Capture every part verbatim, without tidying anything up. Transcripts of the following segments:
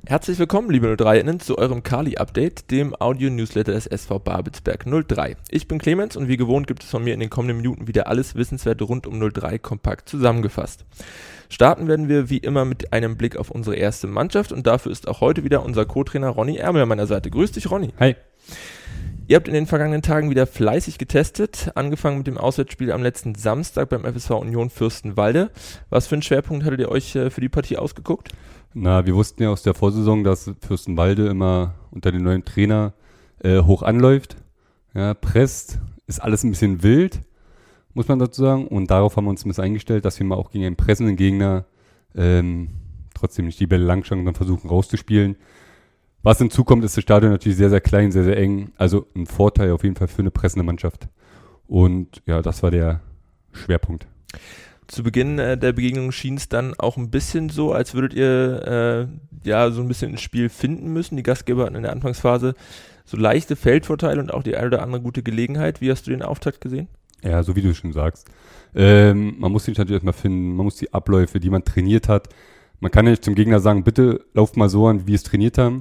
Herzlich willkommen, liebe null drei-Innen, zu eurem Kali-Update, dem Audio-Newsletter des S V Babelsberg null drei. Ich bin Clemens und wie gewohnt gibt es von mir in den kommenden Minuten wieder alles Wissenswerte rund um null drei kompakt zusammengefasst. Starten werden wir wie immer mit einem Blick auf unsere erste Mannschaft und dafür ist auch heute wieder unser Co-Trainer Ronny Ermel an meiner Seite. Grüß dich, Ronny. Hi. Ihr habt in den vergangenen Tagen wieder fleißig getestet, angefangen mit dem Auswärtsspiel am letzten Samstag beim F S V Union Fürstenwalde. Was für einen Schwerpunkt hattet ihr euch für die Partie ausgeguckt? Na, wir wussten ja aus der Vorsaison, dass Fürstenwalde immer unter dem neuen Trainer äh, hoch anläuft. Ja, presst, ist alles ein bisschen wild, muss man dazu sagen. Und darauf haben wir uns ein bisschen eingestellt, dass wir mal auch gegen einen pressenden Gegner ähm, trotzdem nicht die Bälle langschlagen, sondern versuchen rauszuspielen. Was hinzukommt, ist das Stadion natürlich sehr, sehr klein, sehr, sehr eng. Also ein Vorteil auf jeden Fall für eine pressende Mannschaft. Und ja, das war der Schwerpunkt. Zu Beginn äh, der Begegnung schien es dann auch ein bisschen so, als würdet ihr äh, ja so ein bisschen ins Spiel finden müssen. Die Gastgeber hatten in der Anfangsphase so leichte Feldvorteile und auch die eine oder andere gute Gelegenheit. Wie hast du den Auftakt gesehen? Ja, so wie du schon sagst. Ähm, man muss sich natürlich erstmal finden, man muss die Abläufe, die man trainiert hat. Man kann ja nicht zum Gegner sagen, bitte lauft mal so an, wie wir es trainiert haben.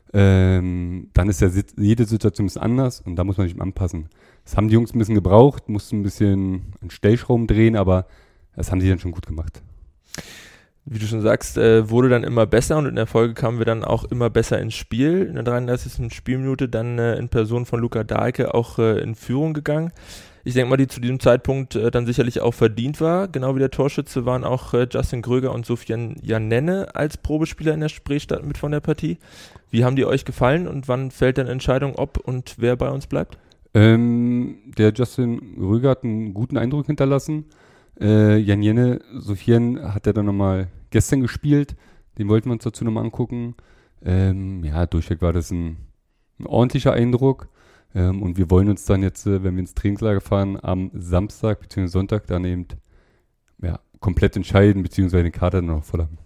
Ähm, dann ist ja jede Situation ein bisschen anders und da muss man sich anpassen. Das haben die Jungs ein bisschen gebraucht, mussten ein bisschen an Stellschrauben drehen, aber das haben die dann schon gut gemacht. Wie du schon sagst, äh, wurde dann immer besser und in der Folge kamen wir dann auch immer besser ins Spiel. In der dreiunddreißigsten Spielminute dann äh, in Person von Luca Dahlke auch äh, in Führung gegangen. Ich denke mal, die zu diesem Zeitpunkt äh, dann sicherlich auch verdient war. Genau wie der Torschütze waren auch äh, Justin Gröger und Sofian Janenne als Probespieler in der Spreestadt mit von der Partie. Wie haben die euch gefallen und wann fällt dann Entscheidung, ob und wer bei uns bleibt? Ähm, der Justin Gröger hat einen guten Eindruck hinterlassen. Äh, Jan Jenne, Sofian hat er dann nochmal gestern gespielt. Den wollten wir uns dazu nochmal angucken. Ähm, ja, durchweg war das ein, ein ordentlicher Eindruck. Ähm, und wir wollen uns dann jetzt, äh, wenn wir ins Trainingslager fahren, am Samstag bzw. Sonntag dann eben ja, komplett entscheiden, beziehungsweise den Kader dann noch voll haben.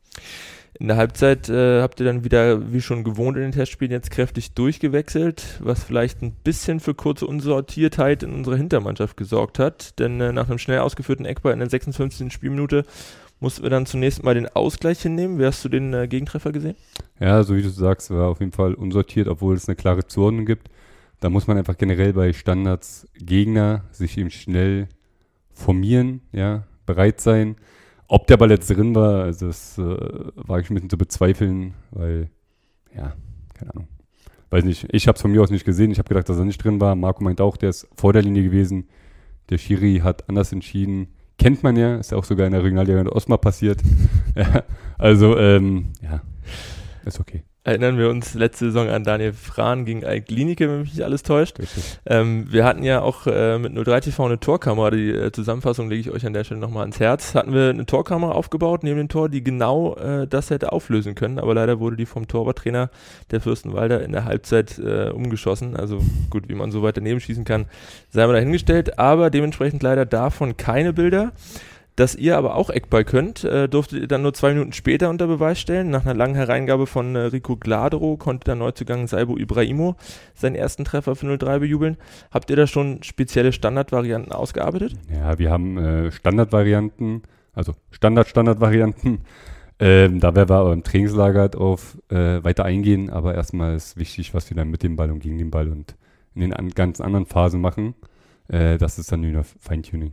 In der Halbzeit äh, habt ihr dann wieder, wie schon gewohnt in den Testspielen, jetzt kräftig durchgewechselt, was vielleicht ein bisschen für kurze Unsortiertheit in unserer Hintermannschaft gesorgt hat. Denn äh, nach einem schnell ausgeführten Eckball in der sechsundfünfzigsten Spielminute mussten wir dann zunächst mal den Ausgleich hinnehmen. Wie hast du den äh, Gegentreffer gesehen? Ja, so wie du sagst, war auf jeden Fall unsortiert, obwohl es eine klare Zuordnung gibt. Da muss man einfach generell bei Standards Gegner sich eben schnell formieren, ja, bereit sein. Ob der Ball jetzt drin war, also das äh, wage ich ein bisschen zu bezweifeln, weil, ja, keine Ahnung. Weiß nicht, ich habe es von mir aus nicht gesehen. Ich habe gedacht, dass er nicht drin war. Marco meint auch, der ist vor der Linie gewesen. Der Schiri hat anders entschieden. Kennt man ja, ist ja auch sogar in der Regionalliga in Osma passiert. Ja, also, ähm, ja, ist okay. Erinnern wir uns letzte Saison an Daniel Frahn gegen Alk Linike, wenn mich nicht alles täuscht. Ähm, wir hatten ja auch äh, mit null drei T V eine Torkamera, die äh, Zusammenfassung lege ich euch an der Stelle nochmal ans Herz. Hatten wir eine Torkamera aufgebaut neben dem Tor, die genau äh, das hätte auflösen können, aber leider wurde die vom Torwarttrainer der Fürstenwalder in der Halbzeit äh, umgeschossen. Also gut, wie man so weit daneben schießen kann, sei mal dahingestellt, aber dementsprechend leider davon keine Bilder. Dass ihr aber auch Eckball könnt, äh, durftet ihr dann nur zwei Minuten später unter Beweis stellen. Nach einer langen Hereingabe von äh, Rico Gladero konnte der Neuzugang Saibo Ibrahimo seinen ersten Treffer für null drei bejubeln. Habt ihr da schon spezielle Standardvarianten ausgearbeitet? Ja, wir haben äh, Standardvarianten, also Standard-Standardvarianten. Ähm, da werden wir aber im Trainingslager drauf äh, weiter eingehen. Aber erstmal ist wichtig, was wir dann mit dem Ball und gegen den Ball und in den an, ganz anderen Phasen machen. Äh, das ist dann nur Feintuning.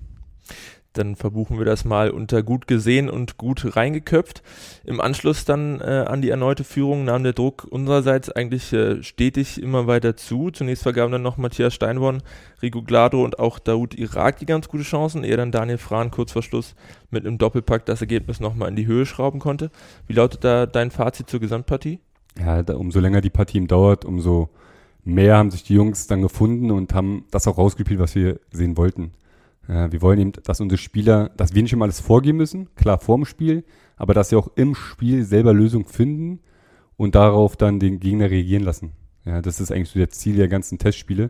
Dann verbuchen wir das mal unter gut gesehen und gut reingeköpft. Im Anschluss dann äh, an die erneute Führung nahm der Druck unsererseits eigentlich äh, stetig immer weiter zu. Zunächst vergaben dann noch Matthias Steinborn, Rico Glado und auch Daoud Irak die ganz gute Chancen, ehe dann Daniel Frahn kurz vor Schluss mit einem Doppelpack das Ergebnis nochmal in die Höhe schrauben konnte. Wie lautet da dein Fazit zur Gesamtpartie? Ja, da, umso länger die Partie dauert, umso mehr haben sich die Jungs dann gefunden und haben das auch rausgespielt, was wir sehen wollten. Ja, wir wollen eben, dass unsere Spieler, dass wir nicht immer alles vorgeben müssen, klar vorm Spiel, aber dass sie auch im Spiel selber Lösungen finden und darauf dann den Gegner reagieren lassen. Ja, das ist eigentlich so das Ziel der ganzen Testspiele.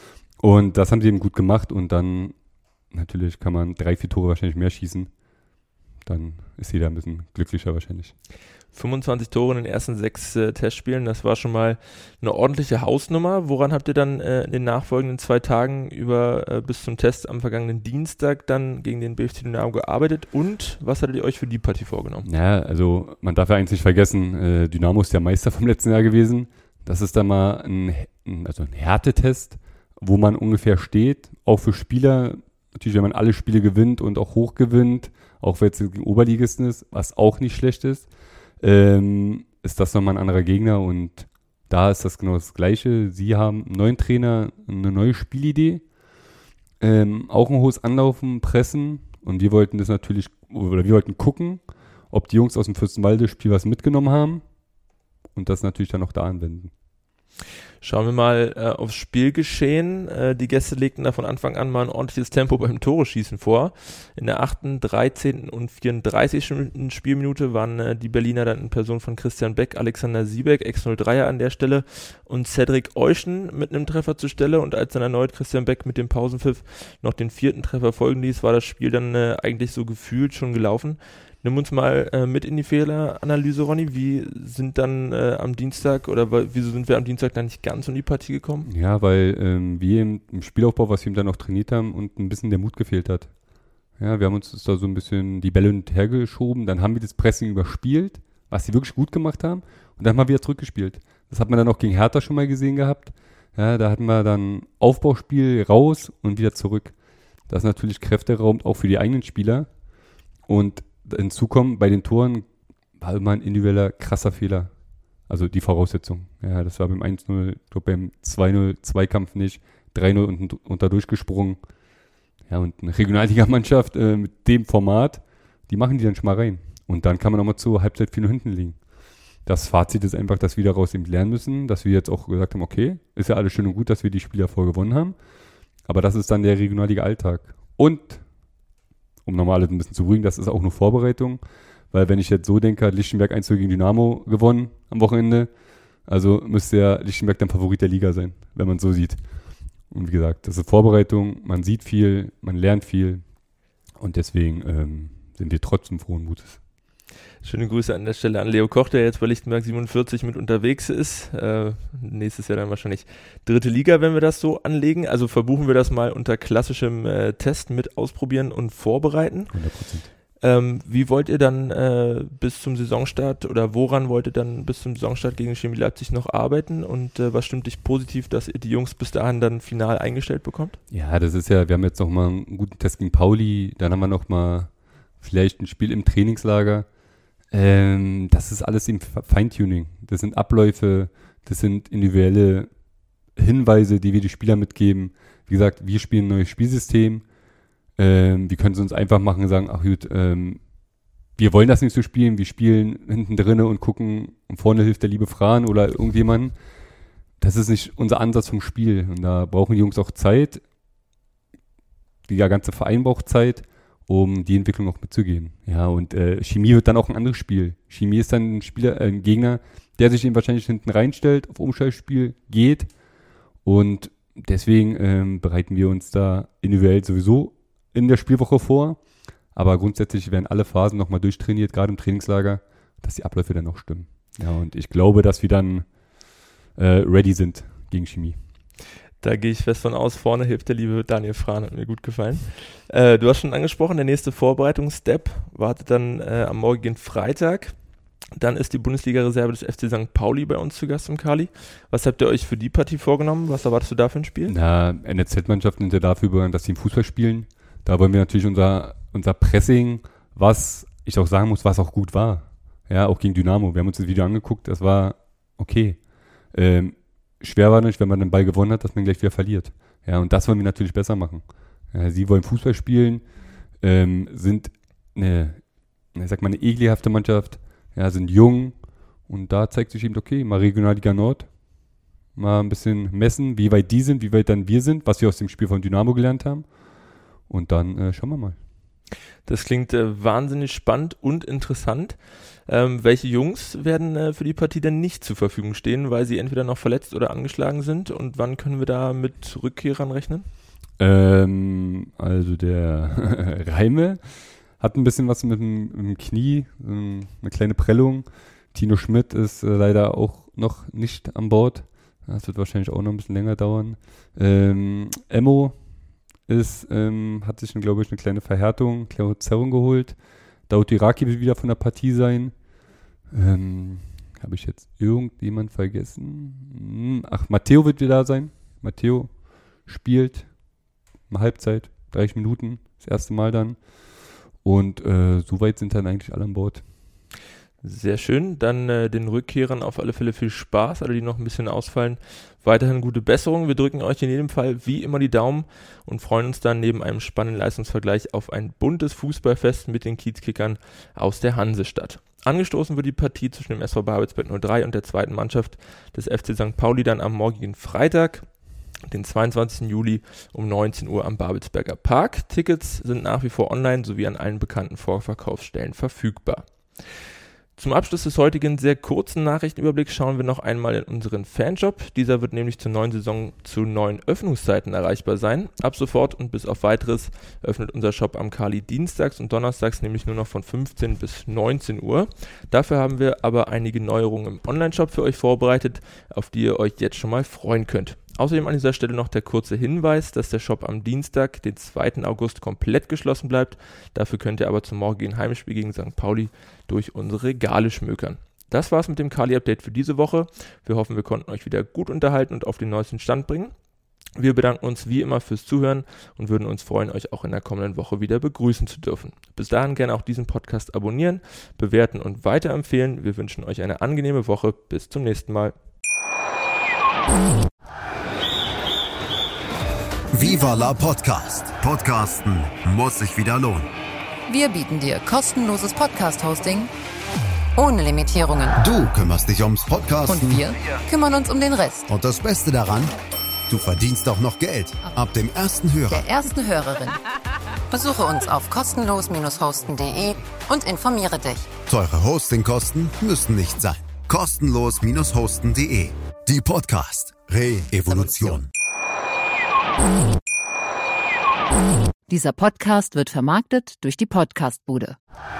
Und das haben sie eben gut gemacht und dann natürlich kann man drei, vier Tore wahrscheinlich mehr schießen. Dann ist jeder ein bisschen glücklicher wahrscheinlich. fünfundzwanzig Tore in den ersten sechs äh, Testspielen, das war schon mal eine ordentliche Hausnummer. Woran habt ihr dann äh, in den nachfolgenden zwei Tagen über äh, bis zum Test am vergangenen Dienstag dann gegen den B F C Dynamo gearbeitet und was hattet ihr euch für die Partie vorgenommen? Ja, also man darf ja eigentlich nicht vergessen, äh, Dynamo ist der Meister vom letzten Jahr gewesen. Das ist dann mal ein, ein, also ein Härtetest, wo man ungefähr steht, auch für Spieler. Natürlich, wenn man alle Spiele gewinnt und auch hoch gewinnt, auch wenn es gegen Oberligisten ist, was auch nicht schlecht ist, ähm, ist das nochmal ein anderer Gegner und da ist das genau das Gleiche. Sie haben einen neuen Trainer, eine neue Spielidee, ähm, auch ein hohes Anlaufen, Pressen und wir wollten das natürlich, oder wir wollten gucken, ob die Jungs aus dem Fürstenwalde-Spiel was mitgenommen haben und das natürlich dann auch da anwenden. Schauen wir mal äh, aufs Spielgeschehen. Äh, die Gäste legten da von Anfang an mal ein ordentliches Tempo beim Tore-Schießen vor. In der achten, dreizehnten und vierunddreißigsten Spielminute waren äh, die Berliner dann in Person von Christian Beck, Alexander Siebeck, Ex null dreier an der Stelle und Cedric Euschen mit einem Treffer zur Stelle. Und als dann erneut Christian Beck mit dem Pausenpfiff noch den vierten Treffer folgen ließ, war das Spiel dann äh, eigentlich so gefühlt schon gelaufen. Nimm uns mal äh, mit in die Fehleranalyse, Ronny. Wie sind dann äh, am Dienstag oder w- wieso sind wir am Dienstag dann nicht ganz um die Partie gekommen? Ja, weil ähm, wir im, im Spielaufbau, was wir ihm dann noch trainiert haben und ein bisschen der Mut gefehlt hat. Ja, wir haben uns da so ein bisschen die Bälle hergeschoben, dann haben wir das Pressing überspielt, was sie wirklich gut gemacht haben und dann haben wir wieder zurückgespielt. Das hat man dann auch gegen Hertha schon mal gesehen gehabt. Ja, da hatten wir dann Aufbauspiel raus und wieder zurück. Das ist natürlich Kräfteraum auch für die eigenen Spieler und hinzu kommen, bei den Toren war immer ein individueller krasser Fehler. Also die Voraussetzung. Ja, das war beim eins null, ich glaube beim zwei null Zweikampf nicht, drei null und, und da durchgesprungen. Ja, und eine Regionalligamannschaft äh, mit dem Format, die machen die dann schon mal rein. Und dann kann man auch mal zur Halbzeit vier null hinten liegen. Das Fazit ist einfach, dass wir daraus eben lernen müssen, dass wir jetzt auch gesagt haben, okay, ist ja alles schön und gut, dass wir die Spiele davor gewonnen haben, aber das ist dann der Regionalliga-Alltag. Und um nochmal alles ein bisschen zu beruhigen, das ist auch nur Vorbereitung, weil wenn ich jetzt so denke, hat Lichtenberg eins null gegen Dynamo gewonnen am Wochenende, also müsste ja Lichtenberg dann Favorit der Liga sein, wenn man es so sieht. Und wie gesagt, das ist Vorbereitung, man sieht viel, man lernt viel und deswegen ähm, sind wir trotzdem frohen Mutes. Schöne Grüße an der Stelle an Leo Koch, der jetzt bei Lichtenberg siebenundvierzig mit unterwegs ist. Äh, nächstes Jahr dann wahrscheinlich dritte Liga, wenn wir das so anlegen. Also verbuchen wir das mal unter klassischem äh, Test mit ausprobieren und vorbereiten. hundert Prozent. Ähm, wie wollt ihr dann äh, bis zum Saisonstart oder woran wollt ihr dann bis zum Saisonstart gegen Chemie Leipzig noch arbeiten und äh, was stimmt dich positiv, dass ihr die Jungs bis dahin dann final eingestellt bekommt? Ja, das ist ja, wir haben jetzt noch mal einen guten Test gegen Pauli, dann haben wir noch mal vielleicht ein Spiel im Trainingslager. Ähm, das ist alles im Feintuning. Das sind Abläufe, das sind individuelle Hinweise, die wir die Spieler mitgeben. Wie gesagt, wir spielen ein neues Spielsystem. Ähm, wir können es uns einfach machen und sagen, ach gut, ähm, wir wollen das nicht so spielen, wir spielen hinten drinne und gucken, und vorne hilft der liebe Fran oder irgendjemand. Das ist nicht unser Ansatz vom Spiel. Und da brauchen die Jungs auch Zeit. Der ganze Verein braucht Zeit, um die Entwicklung auch mitzugehen. Ja, und äh, Chemie wird dann auch ein anderes Spiel. Chemie ist dann ein Spieler, äh, ein Gegner, der sich eben wahrscheinlich hinten reinstellt, auf Umschaltspiel geht. Und deswegen ähm, bereiten wir uns da individuell sowieso in der Spielwoche vor. Aber grundsätzlich werden alle Phasen nochmal durchtrainiert, gerade im Trainingslager, dass die Abläufe dann noch stimmen. Ja, und ich glaube, dass wir dann äh, ready sind gegen Chemie. Da gehe ich fest von aus. Vorne hilft der liebe Daniel Frahn, hat mir gut gefallen. Äh, du hast schon angesprochen, der nächste Vorbereitungsstep wartet dann äh, am morgigen Freitag. Dann ist die Bundesliga-Reserve des F C Sankt Pauli bei uns zu Gast im Kali. Was habt ihr euch für die Partie vorgenommen? Was erwartest du da für ein Spiel? Na, N L Z-Mannschaften sind ja dafür bekannt, dass sie im Fußball spielen. Da wollen wir natürlich unser, unser Pressing, was ich auch sagen muss, was auch gut war. Ja, auch gegen Dynamo. Wir haben uns das Video angeguckt, das war okay. Ähm, schwer war nicht, wenn man den Ball gewonnen hat, dass man gleich wieder verliert. Ja, und das wollen wir natürlich besser machen. Ja, sie wollen Fußball spielen, ähm, sind eine, ich sag mal, eine ekelhafte Mannschaft, ja, sind jung und da zeigt sich eben, okay, mal Regionalliga Nord, mal ein bisschen messen, wie weit die sind, wie weit dann wir sind, was wir aus dem Spiel von Dynamo gelernt haben und dann äh, schauen wir mal. Das klingt äh, wahnsinnig spannend und interessant. Ähm, welche Jungs werden äh, für die Partie denn nicht zur Verfügung stehen, weil sie entweder noch verletzt oder angeschlagen sind? Und wann können wir da mit Rückkehrern rechnen? Ähm, also der Reime hat ein bisschen was mit dem, mit dem Knie, ähm, eine kleine Prellung. Tino Schmidt ist äh, leider auch noch nicht an Bord. Das wird wahrscheinlich auch noch ein bisschen länger dauern. Ähm, Emmo ist, ähm, hat sich, glaube ich, eine kleine Verhärtung, eine kleine Zerrung geholt. Daud Iraki wird wieder von der Partie sein. Ähm, Habe ich jetzt irgendjemand vergessen? Ach, Matteo wird wieder da sein. Matteo spielt eine Halbzeit, dreißig Minuten, das erste Mal dann. Und äh, soweit sind dann eigentlich alle an Bord. Sehr schön. Dann äh, den Rückkehrern auf alle Fälle viel Spaß, alle die noch ein bisschen ausfallen. Weiterhin gute Besserung. Wir drücken euch in jedem Fall wie immer die Daumen und freuen uns dann neben einem spannenden Leistungsvergleich auf ein buntes Fußballfest mit den Kiezkickern aus der Hansestadt. Angestoßen wird die Partie zwischen dem S V Babelsberg null drei und der zweiten Mannschaft des F C Sankt Pauli dann am morgigen Freitag, den zweiundzwanzigsten Juli um neunzehn Uhr am Babelsberger Park. Tickets sind nach wie vor online sowie an allen bekannten Vorverkaufsstellen verfügbar. Zum Abschluss des heutigen sehr kurzen Nachrichtenüberblicks schauen wir noch einmal in unseren Fanshop. Dieser wird nämlich zur neuen Saison zu neuen Öffnungszeiten erreichbar sein. Ab sofort und bis auf weiteres öffnet unser Shop am Kali dienstags und donnerstags nämlich nur noch von fünfzehn bis neunzehn Uhr. Dafür haben wir aber einige Neuerungen im Online-Shop für euch vorbereitet, auf die ihr euch jetzt schon mal freuen könnt. Außerdem an dieser Stelle noch der kurze Hinweis, dass der Shop am Dienstag, den zweiten August, komplett geschlossen bleibt. Dafür könnt ihr aber zum morgigen Heimspiel gegen Sankt Pauli durch unsere Regale schmökern. Das war's mit dem Kali-Update für diese Woche. Wir hoffen, wir konnten euch wieder gut unterhalten und auf den neuesten Stand bringen. Wir bedanken uns wie immer fürs Zuhören und würden uns freuen, euch auch in der kommenden Woche wieder begrüßen zu dürfen. Bis dahin gerne auch diesen Podcast abonnieren, bewerten und weiterempfehlen. Wir wünschen euch eine angenehme Woche. Bis zum nächsten Mal. Viva la Podcast. Podcasten muss sich wieder lohnen. Wir bieten dir kostenloses Podcast-Hosting ohne Limitierungen. Du kümmerst dich ums Podcasten. Und wir kümmern uns um den Rest. Und das Beste daran, du verdienst auch noch Geld. Ab dem ersten Hörer. Der ersten Hörerin. Besuche uns auf kostenlos hosten punkt de und informiere dich. Teure Hostingkosten müssen nicht sein. kostenlos hosten punkt de. Die Podcast Re-Evolution. Dieser Podcast wird vermarktet durch die Podcastbude.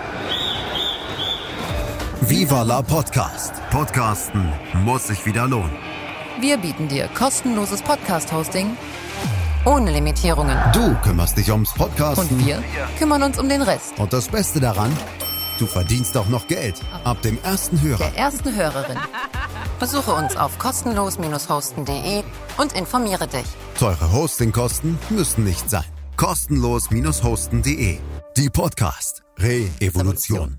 Viva la Podcast. Podcasten muss sich wieder lohnen. Wir bieten dir kostenloses Podcast-Hosting ohne Limitierungen. Du kümmerst dich ums Podcasten. Und wir kümmern uns um den Rest. Und das Beste daran, du verdienst auch noch Geld. Ab dem ersten Hörer. Der ersten Hörerin. Besuche uns auf kostenlos hosten punkt de und informiere dich. Teure Hostingkosten müssen nicht sein. kostenlos hosten punkt de. Die Podcast Re-Evolution.